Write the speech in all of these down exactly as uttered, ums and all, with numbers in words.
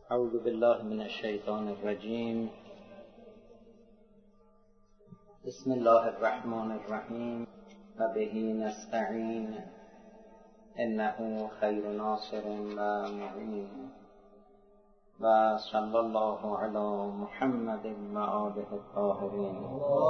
اعوذ بالله من الشیطان الرجیم. بسم الله الرحمن الرحیم و به نستعین انه خیر ناصر و معین و صلی الله علی محمد و آله الطاهرین.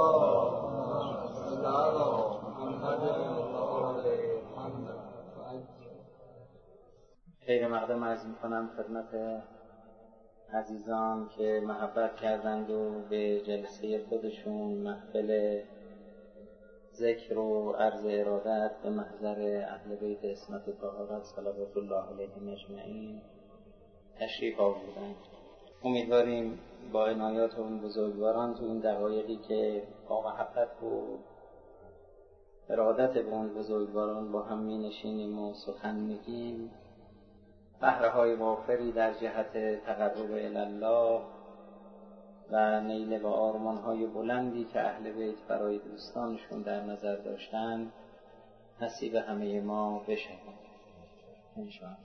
خیر مقدم عرض می‌کنم خدمت عزیزان که محبت کردند و به جلسه خودشون محفل ذکر و عرض ارادت به محضر اهل بیت عصمت طهارت صلوات الله علیهم اجمعین تشریف آوردند. امیدواریم با عنایات اون بزرگواران تو این دقایقی که با محبت و ارادت به اون بزرگواران با هم می نشینیم و سخن میگیم، بهره‌های وافری در جهت تقرب الی الله و نیل به آرمان‌های بلندی که اهل بیت برای دوستانشون در نظر داشتن نصیب همه ما بشه انشاءالله.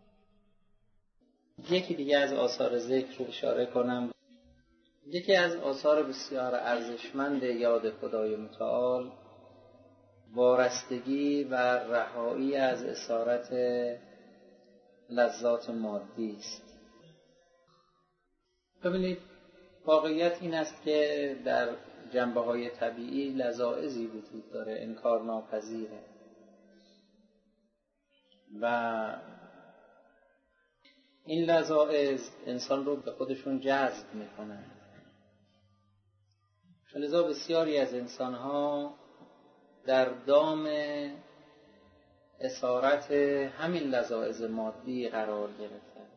یکی دیگه از آثار ذکر رو اشاره کنم. یکی از آثار بسیار ارزشمند یاد خدای متعال وارستگی و رهایی از اسارت لذات مادی است. ببینید، واقعیت این است که در جنبه‌های طبیعی لذائذی وجود داره، انکار ناپذیره و این لذائذ انسان رو به خودشون جذب میکنن. لذا بسیاری از انسان‌ها در دام اسارت همین لذائذ مادی قرار گرفتن.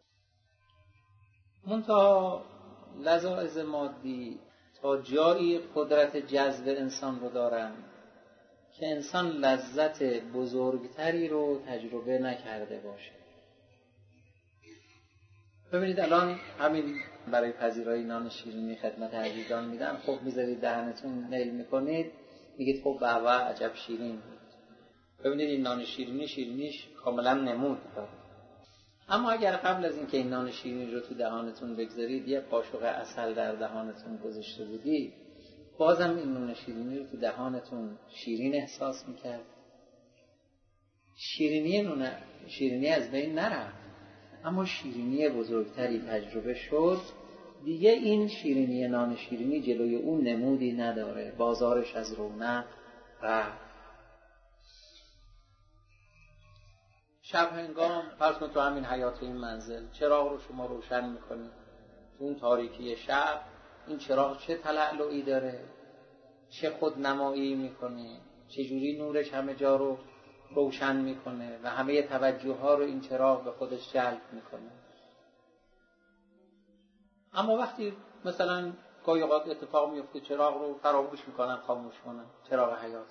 منتها لذائذ مادی تا جایی قدرت جذب انسان رو دارن که انسان لذت بزرگتری رو تجربه نکرده باشه. ببینید الان همین برای پذیرایی نان شیرینی خدمت عزیزان میدم، خب میذارید دهنتون نیل میکنید، میگید خب به به عجب شیرین بود. ببینید این نان شیرینی شیرینیش کاملا نمود داره. اما اگر قبل از اینکه این نان شیرینی رو تو دهانتون بگذارید یه قاشق عسل در دهانتون گذاشته بودید، بازم این نان شیرینی رو تو دهانتون شیرین احساس میکرد. شیرینی نون شیرینی از بین نرفت، اما شیرینی بزرگتری تجربه شد. دیگه این شیرینی نان شیرینی جلوی اون نمودی نداره، بازارش از رونق رفت. شب هنگام فرض کن تو همین حیاط این منزل چراغ رو شما روشن میکنید، تو اون تاریکی شب این چراغ چه تلألؤی داره، چه خودنمایی میکنه، چه جوری نورش همه جا رو روشن میکنه و همه توجه ها رو این چراغ به خودش جلب میکنه. اما وقتی مثلا گاهی اوقات اتفاق میفته چراغ رو فراموش میکنن، خاموش کنن چراغ حیاط،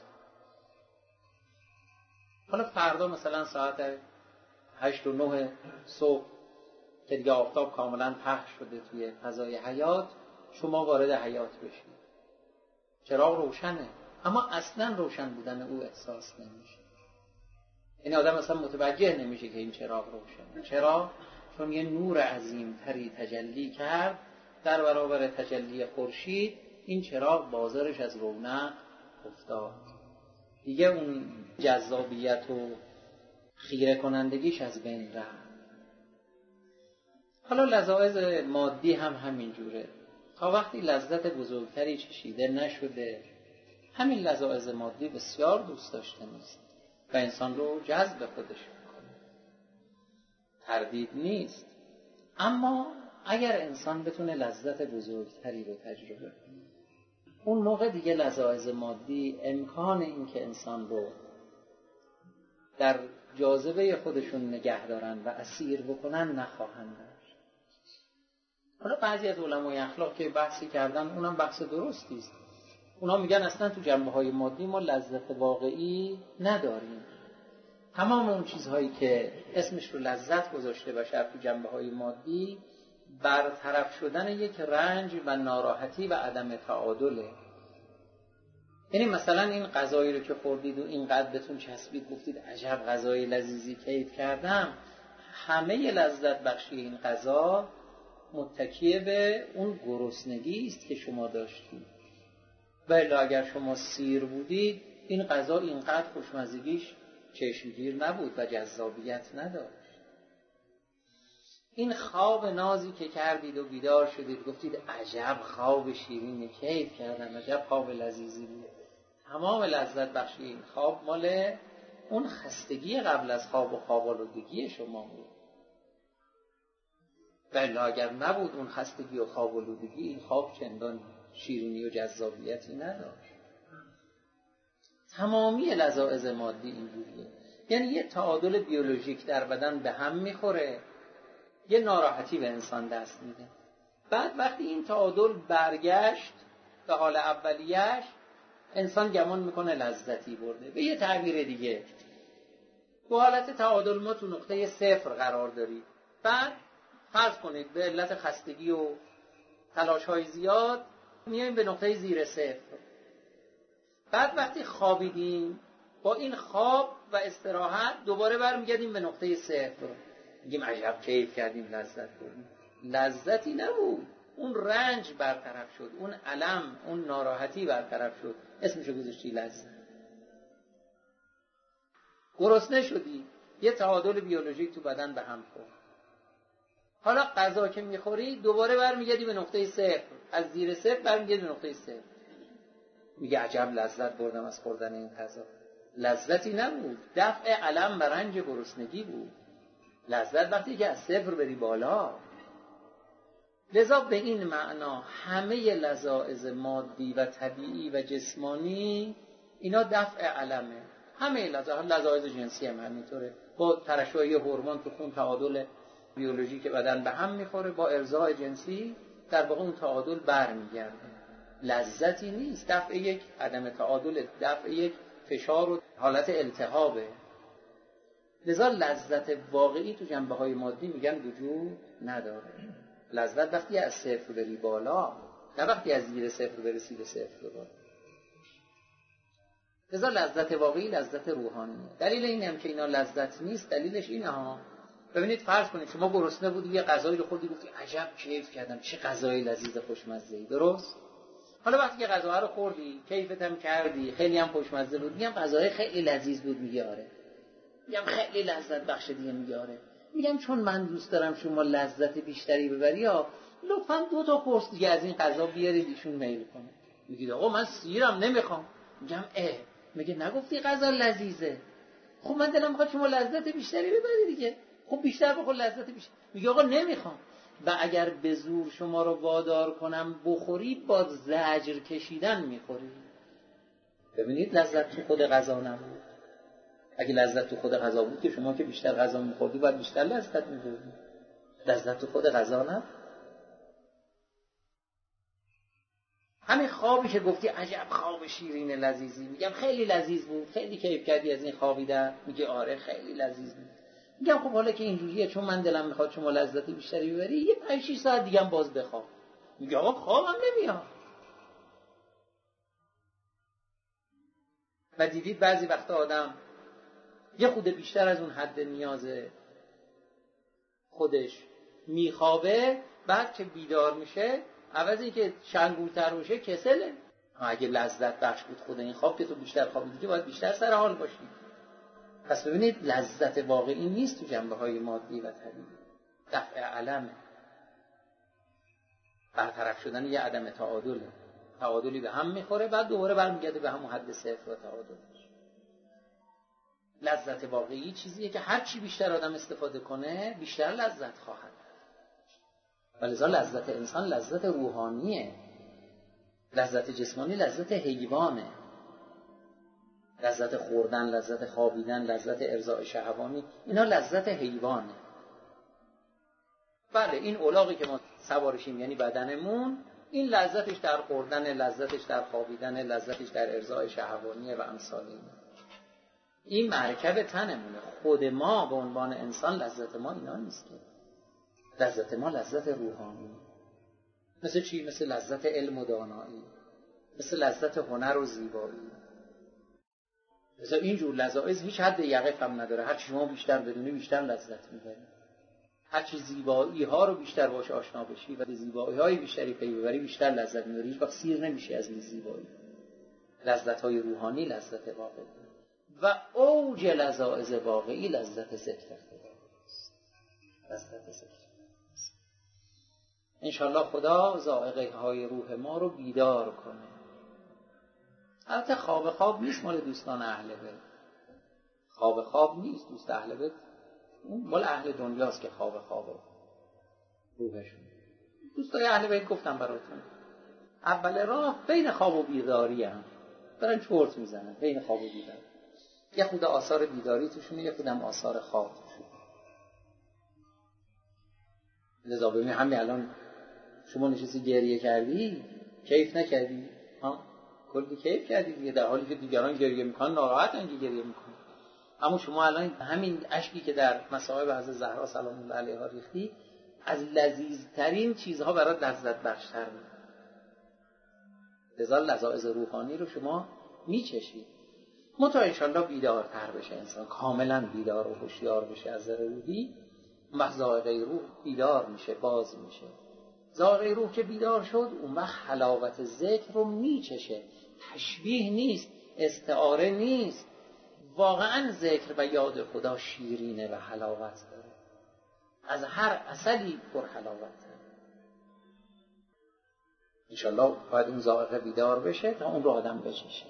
حالا فردا مثلا ساعت هشت و نه صبح که دیگه آفتاب کاملا پخش شده توی فضای حیاط، شما وارد حیاط بشید، چراغ روشنه اما اصلا روشن بودن او احساس نمیشه. این آدم اصلا متوجه نمیشه که این چراغ روشنه. چرا؟ چون یه نور عظیم تری تجلی کرد در برابر تجلی خورشید. این چراغ بازارش از رونق افتاد، دیگه اون جذابیت و خیره کنندگیش از بین رفت. حالا لذائذ مادی هم همین جوره. تا وقتی لذت بزرگتری چشیده نشده، همین لذائذ مادی بسیار دوست داشته نیست و انسان رو جذب خودش میکنه، تردید نیست. اما اگر انسان بتونه لذت بزرگتری رو تجربه کنه، اون موقع دیگه لذائذ مادی امکان این که انسان رو در جاذبه خودشون نگه دارن و اسیر بکنن نخواهند داشت. حالا بعضی از علمای اخلاق که بحثی کردن، اونم بحث درستی است. اونا میگن اصلا تو جنبه‌های مادی ما لذت واقعی نداریم. تمام اون چیزهایی که اسمش رو لذت گذاشته بشه تو جنبه‌های مادی، برطرف شدن یک رنج و ناراحتی و عدم تعادله. یعنی مثلا این غذایی رو که خوردید و اینقدر بهتون چسبید، گفتید عجب غذای لذیذی کیف کردم، همه لذت بخشی این غذا متکی به اون گرسنگی است که شما داشتید. ولی اگر شما سیر بودید این غذا اینقدر خوشمزگیش چشمگیر نبود و جذابیت نداشت. این خواب نازی که کردید و بیدار شدید گفتید عجب خواب شیرینه، کیف کردم، عجب خواب لذیذی بود. تمام لذت بخشی این خواب مال اون خستگی قبل از خواب و خواب‌آلودگی شما بود. ولی اگر نبود اون خستگی و خواب‌آلودگی این خواب چندان شیرینی و جذابیتی نداشت. تمامی لذائذ مادی اینجوریه، یعنی یه تعادل بیولوژیک در بدن به هم میخوره، یه ناراحتی به انسان دست میده. بعد وقتی این تعادل برگشت به حال اولیه‌اش انسان گمان میکنه لذتی برده. به یه تعبیر دیگه تو حالت تعادل ما تو نقطه صفر قرار داریم، بعد فرض کنید به علت خستگی و تلاش‌های زیاد میایم به نقطه زیر صفر. بعد وقتی خوابیدیم با این خواب و استراحت دوباره برمیگردیم به نقطه صفر، میگیم عجب کیف کردیم، لذت بردیم. لذتی نبود، اون رنج برطرف شد، اون الم، اون ناراحتی برطرف شد، اسمشو گذاشتی لذت. گرسنه شدی، یه تعادل بیولوژیک تو بدن به هم خورد. حالا غذا که میخوری دوباره برمیگردی به نقطه صفر، از زیر صفر برمیگردی به نقطه صفر، میگه عجب لذت بردم از خوردن این غذا. لذتی نبود، دفع الم و رنج گرسنگی بود. لذت وقتی که از صفر بری بالا. لذا به این معنا همه لذائذ مادی و طبیعی و جسمانی اینا دفع علمه. همه لذائذ جنسی هم همینطوره، با ترشح یه هورمون تو خون تعادل بیولوژیک بدن به هم میخوره، با ارضاء جنسی در واقع اون تعادل برمیگرده. لذتی نیست، دفع یک عدم تعادل، دفع یک فشار و حالت التهابه. لذا لذت واقعی تو جنبه‌های مادی میگن وجود نداره. لذت وقتی از صفر بری بالا، نه وقتی از زیر صفر برسی به صفر بالا. لذا لذت واقعی لذت روحانیه. دلیل این هم که اینا لذت نیست، دلیلش اینه ها. ببینید فرض کنید شما گرسنه بودی، یه غذایی رو خوردی، گفتی عجب کیف کردم، چه غذای لذیذ خوشمزه‌ای. درست؟ حالا وقتی که غذا رو خوردی، کیفت هم کردی، خیلی هم خوشمزه بود، میگم غذای خیلی لذیذ بود، میگه آره. میگم خیلی لذت بخش دیگه، میگه آره. میگم چون من دوست دارم شما لذت بیشتری ببری، یا لطفاً دو تا قرص دیگه از این غذا بیارید ایشون میل کنه. میگید آقا من سیرم نمیخوام. میگم اه، میگه نگفتی غذا لذیذه؟ خب من دلم میخواد شما لذت بیشتری ببری دیگه. خب بیشتر بخور، لذت بیشتر. میگه آقا نمیخوام. و اگر به زور شما رو وادار کنم بخوری، با زجر کشیدن میخوری. ببینید لذت تو خود غذا نبود. اگه لذت تو خود غذا بود که شما که بیشتر غذا میخوردی باید بیشتر لذت میبردی. لذت تو خود غذا نبود. همین خوابی که گفتی عجب خواب شیرین لذیذی، میگم خیلی لذیذ بود، خیلی کیف کردی از این خوابیدن، میگه آره خیلی لذیذ بود. میگم خب حالا که اینجوریه، چون من دلم میخواد شما لذت بیشتری ببری، یه پنج شش ساعت دیگه هم باز بخواب. میگه آقا خوابم نمیاد. و دیدید بعضی وقتا آدم یه خود بیشتر از اون حد نیاز خودش میخوابه، بعد که بیدار میشه عوض این که شنگولتر میشه کسله. اگه لذت بخش بود خود این خواب که تو بیشتر خوابیدی که باید بیشتر سر حال باشی. پس ببینید لذت واقعی نیست تو جنبه‌های مادی و طبیعی، دفع علمه، برطرف شدن یه عدم تعادله. تعادلی به هم میخوره، بعد دوباره برمیگرده به همون حد صفر و تعادلش. لذت واقعی چیزیه که هر چی بیشتر آدم استفاده کنه بیشتر لذت خواهد. ولذا لذت انسان لذت روحانیه. لذت جسمانی لذت حیوانه. لذت خوردن، لذت خوابیدن، لذت ارضاء شهوانی، اینا لذت حیوانه. بله این الاغی که ما سوارشیم یعنی بدنمون، این لذتش در خوردن، لذتش در خوابیدن، لذتش در ارضاء شهوانی و امثال این. این مرکب تنمونه. خود ما به عنوان انسان لذت ما اینا نیست که. لذت ما لذت روحانی. مثل چی؟ مثل لذت علم و دانایی، مثل لذت هنر و زیبایی. مثل اینجور لذائذ هیچ حد یقف هم نداره. هر چی شما بیشتر بدونی بیشتر لذت میبری. هرچی زیبایی ها رو بیشتر باش آشنا بشی و به زیبایی های بیشتری پی ببری بیشتر لذت میبری. هیچ وقت سیر نمیشه از این زیبایی. لذت های روحانی لذت واقعی و اوج لذاذ واقعی لذت ذکر خدا است. لذت ذکر انشالله خدا ذائقه های روح ما رو بیدار کنه. البته خواب خواب نیست مال دوستان اهل بیت. خواب خواب نیست دوست اهل بیت، اون مال اهل دنیاست که خواب خوابه روحشون. دوستای اهل بیت گفتم براتون اول راه بین خواب و بیداری هم دارن چرت میزنن، بین خواب و بیداری. یه خود آثار بیداری توشونه، یه خودم آثار خواب توشونه. لذا ببین همین الان شما نشستی گریه کردی، کیف نکردی؟ ها؟ کلی کیف کردی دیگه، در حالی که دیگران گریه میکنن ناراحتن که گریه میکنن. اما شما الان همین اشکی که در مصائب حضرت زهرا سلام الله علیها ریختی از لذیذترین چیزها برات لذت بخشتر میشه. لذا لذاذ روحانی رو شما میچشید. متا انشالله بیدارتر بشه انسان، کاملا بیدار و هوشیار بشه از نظر روحی، اون ذائقه روح بیدار میشه، باز میشه. ذائقه روح که بیدار شد اون وقت حلاوت ذکر رو میچشه. تشبیه نیست، استعاره نیست، واقعا ذکر و یاد خدا شیرینه و حلاوت داره، از هر عسلی پر حلاوت داره. انشالله باید اون ذائقه بیدار بشه تا اون رو آدم بچشه.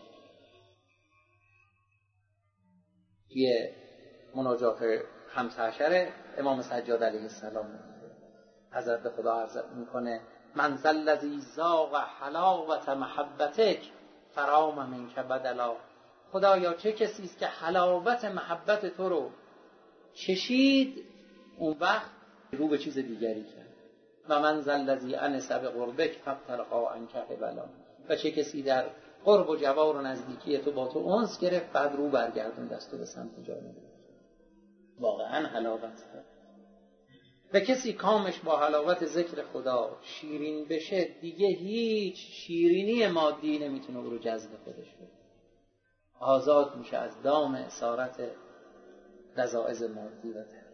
توی مناجات خمسه عشر امام سجاد علیه السلام حضرت خدا عرض میکنه من ذا الذی ذاق حلاوت محبتک فرام منک بدلا. خدایا چه کسی است که حلاوت محبت تو رو چشید اون وقت رو به چیز دیگری کرد. و من ذا الذی انس بقربک فابتلعا عنک بلا. و چه کسی در قرب و جوار و نزدیکی تو با تو انس گرفت بعد رو برگردون دستو به سمت جانب. واقعا حلاوت داره. و کسی کامش با حلاوت ذکر خدا شیرین بشه دیگه هیچ شیرینی مادی نمیتونه او رو جذب خودش کنه. آزاد میشه از دام اسارت لذاذ مادی و طبیعی.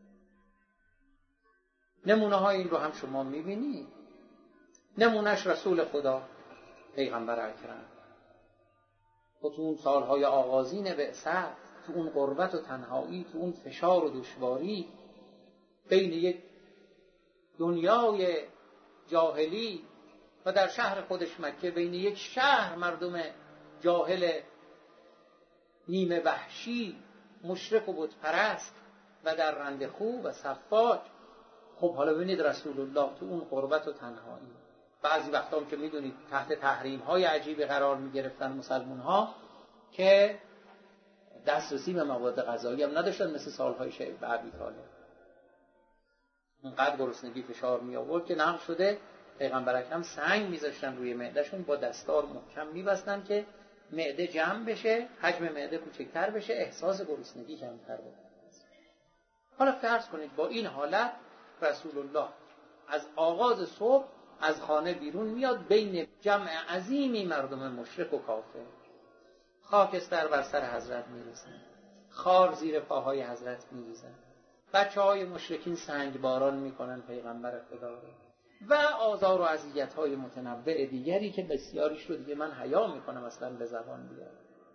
نمونه های این رو هم شما میبینید. نمونهش رسول خدا پیغمبر اکرم و تو اون سالهای آغازین بعثت، تو اون غربت و تنهایی، تو اون فشار و دشواری بین یک دنیای جاهلی و در شهر خودش مکه، بین یک شهر مردم جاهل نیمه وحشی مشرک و بت پرست و در رنده خو و صفاک. خب حالا ببینید رسول الله تو اون غربت و تنهایی، بعضی وقتا هم که میدونید تحت تحریم های عجیبی قرار میگرفتن مسلمون ها که دسترسی به مواد غذایی هم نداشتن مثل سالهای شیب ابی طالب. اونقدر گرسنگی فشار می آورد که نقل شده پیغمبر اکرم سنگ میذاشتن روی معدهشون، با دستار محکم میبستن که معده جمع بشه، حجم معده کوچکتر بشه، احساس گرسنگی کمتر بکنه. حالا فرض کنید با این حالت رسول الله از آغاز صبح از خانه بیرون میاد، بین جمع عظیمی مردم مشرک و کافر خاکستر بر سر حضرت میریزن، خار زیر پاهای حضرت میریزن، بچه های مشرکین سنگ باران میکنن پیغمبر خدا رو و آزار و اذیت های متنوع دیگری که بسیاریش رو دیگه من حیا میکنم اصلا به زبان بیارم.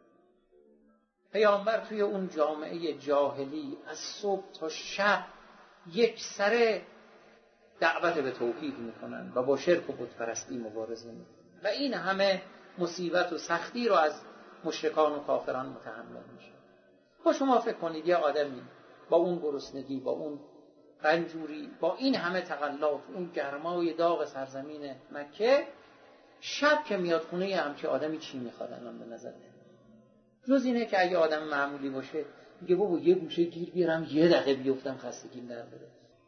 پیامبر توی اون جامعه جاهلی از صبح تا شب یک سره دعوت به توحید میکنن و با شرک و بت پرستی مبارزه میکنن و این همه مصیبت و سختی رو از مشرکان و کافران متحمل میشه. با شما فکر کنید یه آدمی با اون گرسنگی، با اون رنجوری، با این همه تقلات، اون گرمای داغ سرزمین مکه، شب که میاد خونه یه همچه آدمی چی میخواد الان به نظر جز اینه که اگه آدم معمولی باشه میگه بابا یه گوشه گیر بیارم یه دقیقه بیفتم خستگیم در بره.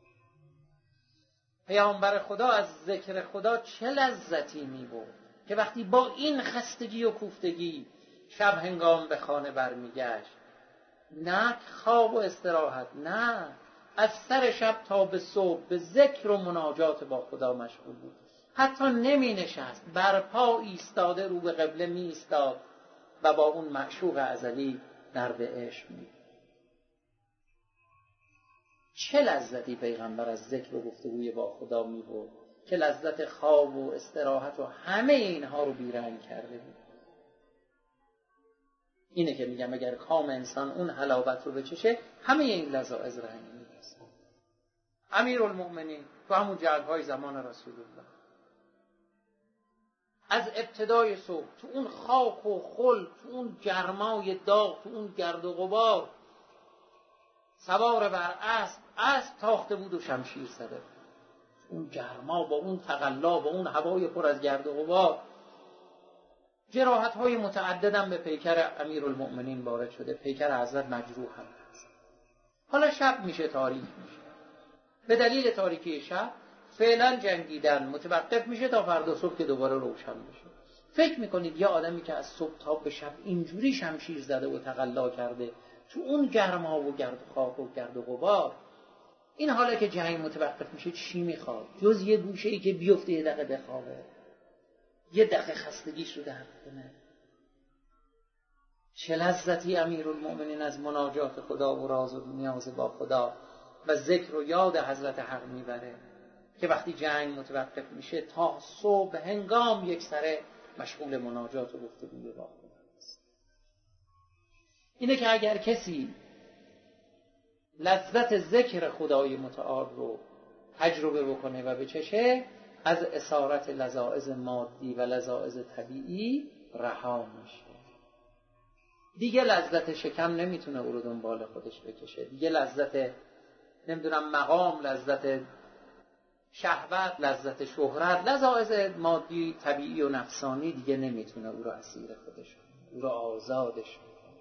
پیامبر خدا از ذکر خدا چه لذتی میبرد که وقتی با این خستگی و کوفتگی شب هنگام به خانه برمیگشت، نه خواب و استراحت، نه، از سر شب تا به صبح به ذکر و مناجات با خدا مشغول بود. حتی نمی نشست، برپا ایستاده رو به قبله می ایستاد و با اون معشوق ازلی درد عشق می. چه لذتی پیغمبر از ذکر و گفتگوی با خدا می‌برد که لذت خواب و استراحت و همه اینها رو بیرنگ کرده بود. اینه که میگم اگر کام انسان اون حلاوت رو بچشه همه این لذائذ رنگ می‌رسه. امیرالمؤمنین تو همون جنگ‌های زمان رسول الله از ابتدای صبح تو اون خاک و خل، تو اون گرمای داغ، تو اون گرد و غبار، سوار بر اسب، اسب تاخته بود و شمشیر زده. اون گرما با اون تقلا با اون هوای پر از گرد و غبار، جراحت‌های متعددم به پیکر امیرالمؤمنین وارد شده. پیکر حضرت مجروح هم هست. حالا شب میشه، تاریک میشه. به دلیل تاریکی شب فعلا جنگیدن متوقف میشه تا فردا صبح که دوباره روشن بشه. فکر میکنید یه آدمی که از صبح تا به شب اینجوری شمشیر زده و تقلا کرده تو اون گرما و گرد و خاک و گرد و غبار، این حالا که جنگ متوقف میشه چی میخواد جز یه گوشه ای که بیفته یه دقیقه بخوابه، یه دقیقه خستگیش رو درد کنه؟ چه لذتی امیرالمؤمنین از مناجات خدا و راز و نیاز با خدا و ذکر و یاد حضرت حق میبره که وقتی جنگ متوقف میشه تا صبح هنگام یک سره مشغول مناجات و گفتگوی با خدا است. اینه که اگر کسی لذت ذکر خدای متعال رو تجربه بکنه و بچشه، از اسارت لذائذ مادی و لذائذ طبیعی رها میشه. دیگه لذت شکم نمیتونه او رو دنبال خودش بکشه. دیگه لذت نمیدونم مقام، لذت شهوت، لذت شهرت، لذائذ مادی طبیعی و نفسانی دیگه نمیتونه او رو اسیر خودش کنه، او رو آزادش کنه.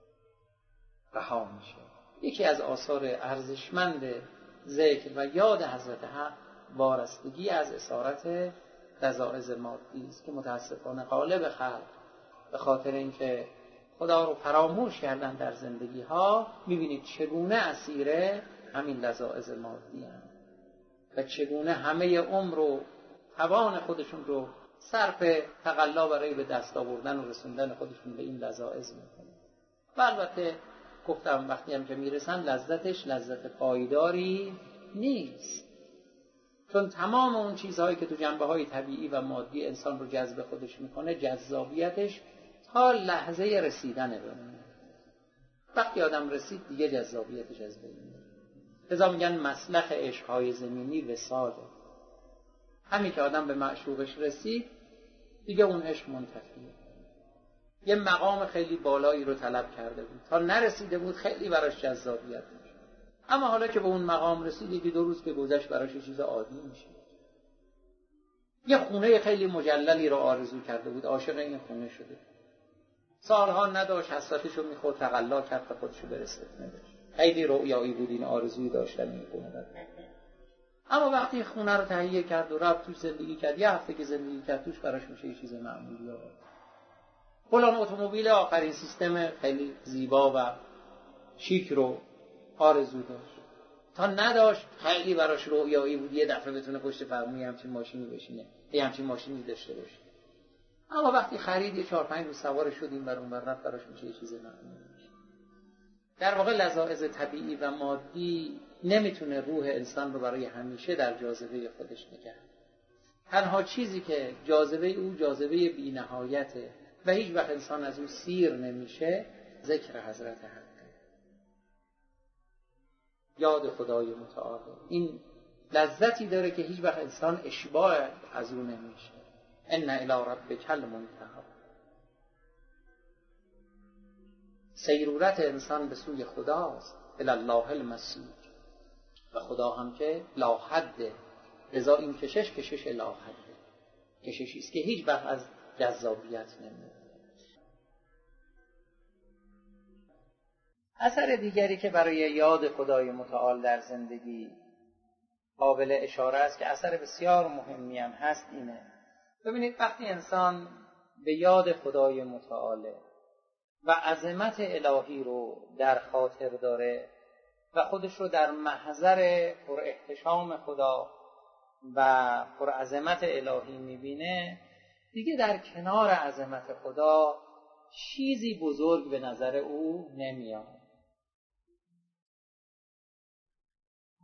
رها میشه. یکی از آثار ارزشمند ذکر و یاد حضرت حق وارستگی از اسارت لذائذ مادی است که متاسفانه غالب خلق به خاطر اینکه خدا رو فراموش کردن در زندگی ها، میبینید چگونه اسیر همین لذائذ مادی هستند و چگونه همه عمر و توان خودشون رو صرف تقلا برای به دست آوردن و رسوندن خودشون به این لذائذ میکنن. و البته گفتم وقتی هم که میرسن لذتش لذت پایداری نیست، چون تمام اون چیزهایی که تو جنبه‌های طبیعی و مادی انسان رو جذب خودش میکنه جذابیتش تا لحظه رسیدنه بمونه. وقتی آدم رسید دیگه جذابیتش از بین میره. لذا میگن مسلخ عشق‌های زمینی وصاله. همین که آدم به معشوقش رسید دیگه اون عشق منتفیه. یه مقام خیلی بالایی رو طلب کرده بود، تا نرسیده بود خیلی براش جذابیت میشه، اما حالا که به اون مقام رسید یکی دو روز که گذشت براش یه چیز عادی میشه. یه خونه خیلی مجللی رو آرزو کرده بود، عاشق این خونه شده، سالها نداشت، حسرتشو میخورد، تقلا کرد تا خودشو برسه. خیلی رویایی بود، این آرزویی داشتن این خونه رو. اما وقتی خونه رو تهیه کرد و رفت توش زندگی کرد، یه هفته که زندگی کرد توش براش میشه یه چیز معمولی. فلان اتومبیل آخرین سیستم خیلی زیبا و شیک رو آرزو داشت، تا نداشت خیلی براش رویایی بود یه دفعه بتونه پشت فرمون همچین ماشینی بشینه، یه همچین ماشینی داشته باشه. اما وقتی خرید یه چهار پنج روز سوار شد این بر اون بر رفت، براش میشه یه چیز معمولی. در واقع لذائذ طبیعی و مادی نمیتونه روح انسان رو برای همیشه در جاذبه خودش نگه. تنها چیزی که جاذبه او جاذبه بی‌نهایته و هیچ وقت انسان از اون سیر نمیشه، ذکر حضرت حق، یاد خدای متعال. این لذتی داره که هیچ وقت انسان اشباع از اون نمیشه. ان الی ربک المنتهی. سیرورت انسان به سوی خداست، الی الله المسیر، و خدا هم که لا حده، لذا این کشش کشش لا حده، کششی است که هیچ وقت از جذابیت نمیره. اثر دیگری که برای یاد خدای متعال در زندگی قابل اشاره است که اثر بسیار مهمی هم هست اینه. ببینید وقتی انسان به یاد خدای متعاله و عظمت الهی رو در خاطر داره و خودش رو در محضر پر احتشام خدا و پر عظمت الهی میبینه، دیگه در کنار عظمت خدا چیزی بزرگ به نظر او نمیاد.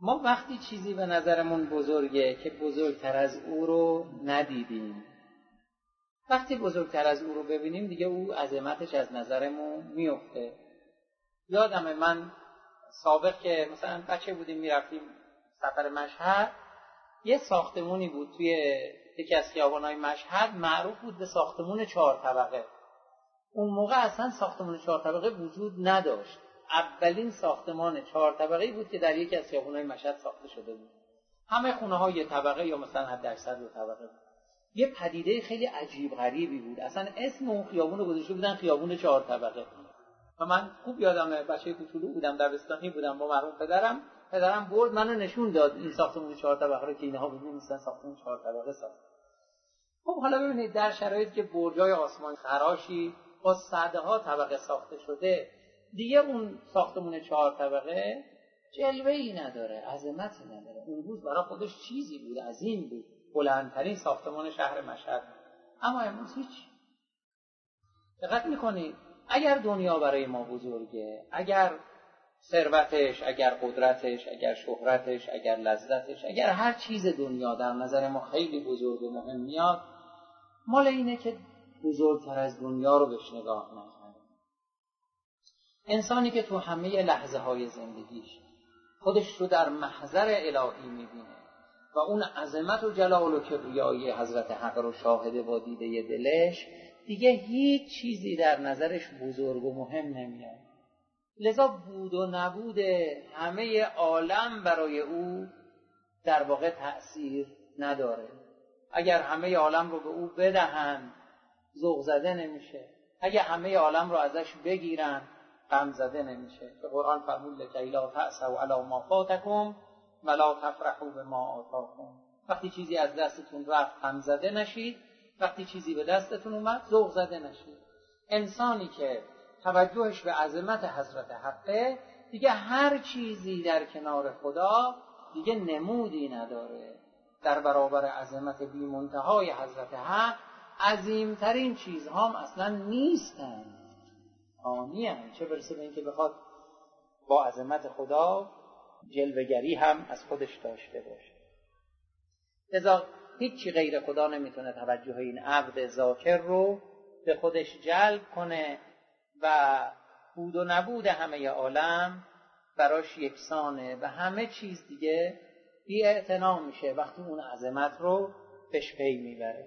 ما وقتی چیزی به نظرمون بزرگه که بزرگتر از او رو ندیدیم، وقتی بزرگتر از او رو ببینیم دیگه او عظمتش از نظرمون میفته. یادمه من سابق که مثلا بچه بودیم میرفتیم سفر مشهد، یه ساختمونی بود توی یکی از خیابان‌های مشهد معروف بود به ساختمون چهار طبقه. اون موقع اصلا ساختمون چهار طبقه وجود نداشت. اولین ساختمان چهار طبقه‌ای بود که در یکی از خیابان‌های مشهد ساخته شده بود. همه خونه‌ها یه طبقه یا مثلا حد اکثر دو طبقه بود. یه پدیده خیلی عجیب غریبی بود. اصلا اسم اون خیابون رو گذاشته بودن خیابون چهار طبقه. و من خوب یادمه بچه کوچولو بودم، دبستانی بودم، با مرحوم پدرم پدرم برد منو نشون داد این ساختمون چهار طبقه رو که اینها ببینید مثلا ساختمون چهار طبقه ساخت. خب حالا ببینید در شرایطی که برجای آسمان خراشی با صدها طبقه ساخته شده، دیگه اون ساختمون چهار طبقه جلوه‌ای نداره، عظمتی نداره. اون روز برای خودش چیزی بود، عظیم بود، بلندترین ساختمان شهر مشهد. اما امروز هیچ. دقت می‌کنید اگر دنیا برای ما بزرگه، اگر ثروتش، اگر قدرتش، اگر شهرتش، اگر لذتش، اگر هر چیز دنیا در نظر ما خیلی بزرگ و مهم میاد، مال اینه که بزرگتر از دنیا رو بهش نگاه نکنیم. انسانی که تو همه لحظه های زندگیش خودش رو در محضر الهی میبینه و اون عظمت و جلال و کبریایی حضرت حق رو شاهده با دیده دلش، دیگه هیچ چیزی در نظرش بزرگ و مهم نمیاد. لذا بود و نبود همه عالم برای او در واقع تأثیر نداره. اگر همه عالم رو به او بدهن ذوق زده نمیشه، اگر همه عالم رو ازش بگیرن غم زده نمیشه. که قرآن فرمود لکی لا تأسوا علی ما فاتکم ولا تفرحوا بما آتاکم. وقتی چیزی از دستتون رفت غم زده نشید، وقتی چیزی به دستتون اومد ذوق زده نشید. انسانی که توجهش به عظمت حضرت حقه، دیگه هر چیزی در کنار خدا دیگه نمودی نداره. در برابر عظمت بی منتهای حضرت حق عظیمترین چیزها هم اصلا نیستن، آنی هم. چه برسه به این که بخواد با عظمت خدا جلوه‌گری هم از خودش داشته باشه. لذا هیچی غیر خدا نمیتونه توجه این عبد ذاکر رو به خودش جلب کنه و بود و نبود همه عالم براش یکسانه و همه چیز دیگه بی اعتنا میشه وقتی اون عظمت رو پیش پی میبره.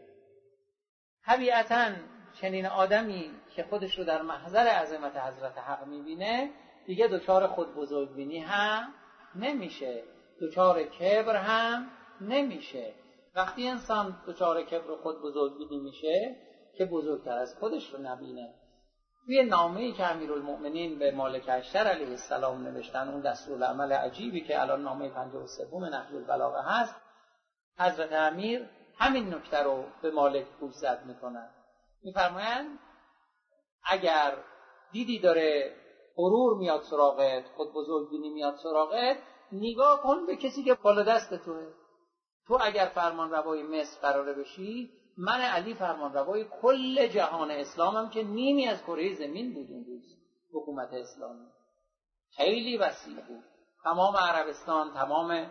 طبیعتاً چنین آدمی که خودش رو در محضر عظمت حضرت حق میبینه دیگه دچار خود بزرگبینی هم نمیشه، دچار کبر هم نمیشه. وقتی انسان دچار کبر و خود بزرگبینی میشه که بزرگتر از خودش رو نبینه. توی نامه‌ای که امیرالمؤمنین به مالک اشتر علیه السلام نوشتن، اون دستورالعمل عجیبی که الان نامه پنجاه و سه نهج البلاغه هست، حضرت امیر همین نکته رو به مالک گوشزد میکنن. میفرمایند اگر دیدی داره غرور میاد سراغت، خود بزرگبینی میاد سراغت، نگاه کن به کسی که بالا دست توه. تو اگر فرمان روای مصر قراره بشی، من علی فرمان روای کل جهان اسلامم که نیمی از کره زمین بود. اون روز حکومت اسلامی خیلی وسیع بود، تمام عربستان، تمام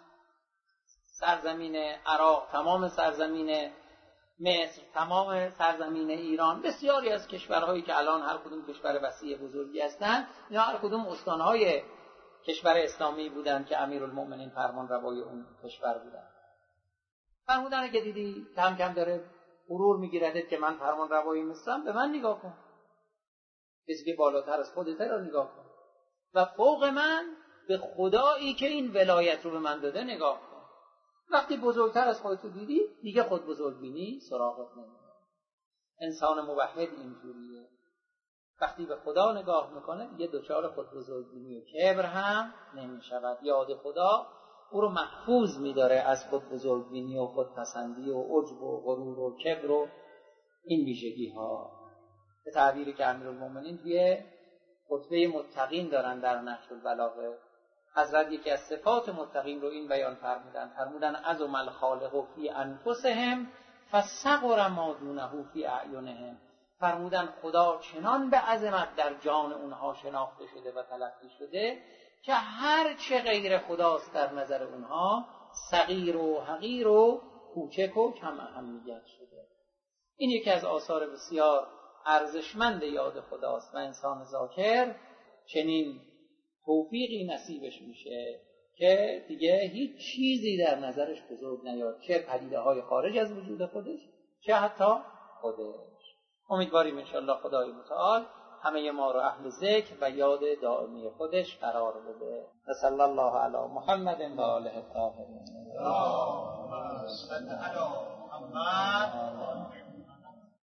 سرزمین عراق، تمام سرزمین مصر، تمام سرزمین ایران، بسیاری از کشورهایی که الان هر کدوم کشور وسیع بزرگی هستند، یا هر کدوم استانهای کشور اسلامی بودن که امیرالمؤمنین فرمان روای اون کشور بودن. فرمودن اگه دیدی کم کم داره غرور میگیردت که من فرمان روایی مصرم، به من نگاه کن، کسی که بالاتر از خودت رو نگاه کن و فوق من به خدایی که این ولایت رو به من داده نگاه کن. وقتی بزرگتر از خودت دیدی دیگه خود بزرگبینی سراغت نمیاد. انسان موحد اینجوریه، وقتی به خدا نگاه میکنه دیگه دچار خود بزرگبینی و کبر هم نمیشود. یاد خدا او رو محفوظ میداره از خود بزرگبینی و خودپسندی و عجب و غرور و کبر و این ویژگی ها. به تعبیری که امیرالمؤمنین توی خطبه متقین دارن در نهج البلاغه، حضرت یکی از صفات متقین رو این بیان فرمودن، فرمودن عظم الخالق فی انفسهم فصغر ما دونه فی اعینهم. فرمودن خدا چنان به عظمت در جان اونها شناخته شده و تلقی شده که هر چه غیر خداست در نظر اونها صغیر و حقیر و کوچک و کم اهمیت شده. این یکی از آثار بسیار ارزشمند یاد خداست و انسان ذاکر چنین توفیقی نصیبش میشه که دیگه هیچ چیزی در نظرش بزرگ نیاد، چه پدیده های خارج از وجود خودش چه حتی خودش. امیدواریم انشاءالله خدای متعال همه ما رو اهل ذکر و یاد دائمی خودش قرار بده. صلی الله علی محمد و آله الطاهرین.